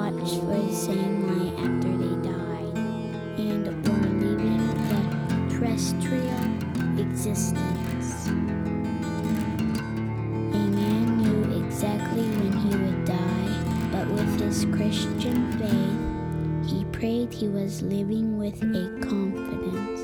watched for the same light after they died, and were living the terrestrial existence. A man knew exactly when he would die, but with his Christian faith, he prayed he was living with a confidence.